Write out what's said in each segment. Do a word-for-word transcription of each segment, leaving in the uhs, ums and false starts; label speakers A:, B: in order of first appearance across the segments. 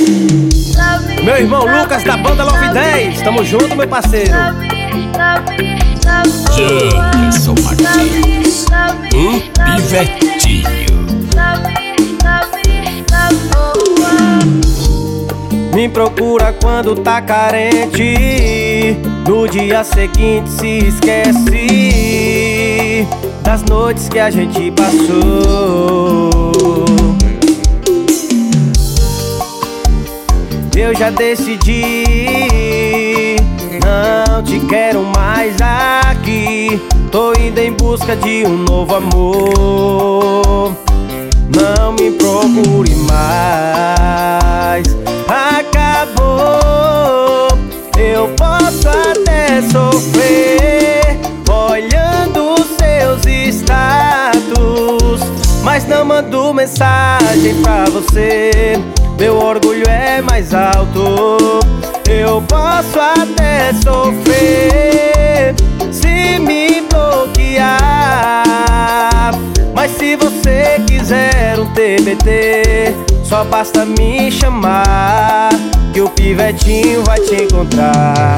A: Meu irmão Lucas da banda Love dez, tamo junto, meu parceiro.
B: Janderson Martins, o pivetinho.
A: Me procura quando tá carente, no dia seguinte se esquece das noites que a gente passou. Eu já decidi, não te quero mais aqui. Tô indo em busca de um novo amor. Não me procure mais, acabou. Eu posso até sofrer olhando seus status, mas não mando mensagem pra você. Meu orgulho é mais alto. Eu posso até sofrer se me bloquear, mas se você quiser um T B T, só basta me chamar, que o pivetinho vai te encontrar.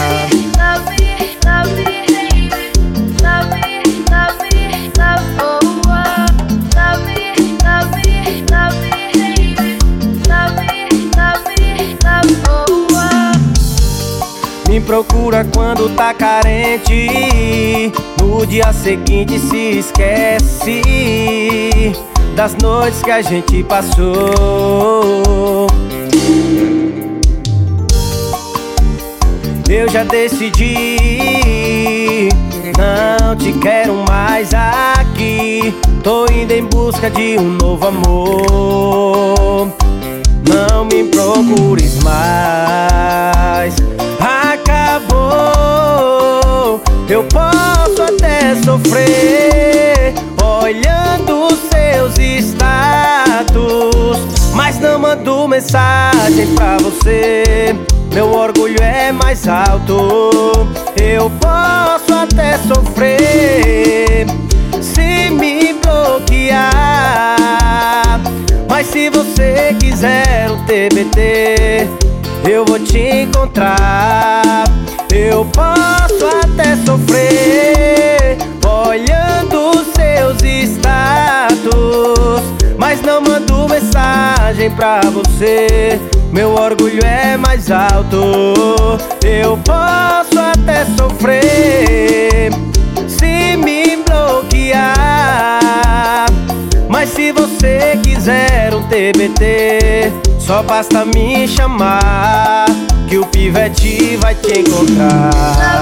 A: Me procura quando tá carente, no dia seguinte se esquece das noites que a gente passou. Eu já decidi, não te quero mais aqui. Tô indo em busca de um novo amor. Não me procures mais, acabou. Eu posso até sofrer olhando seus status, mas não mando mensagem pra você. Meu orgulho é mais alto. Eu posso até sofrer se me bloquear, mas se você quiser um T B T, eu vou te encontrar. Eu posso até sofrer olhando seus status, mas não mando mensagem pra você. Meu orgulho é mais alto. Eu posso até sofrer se me bloquear, mas se você quiser um T B T, só basta me chamar, que o pivete vai te encontrar.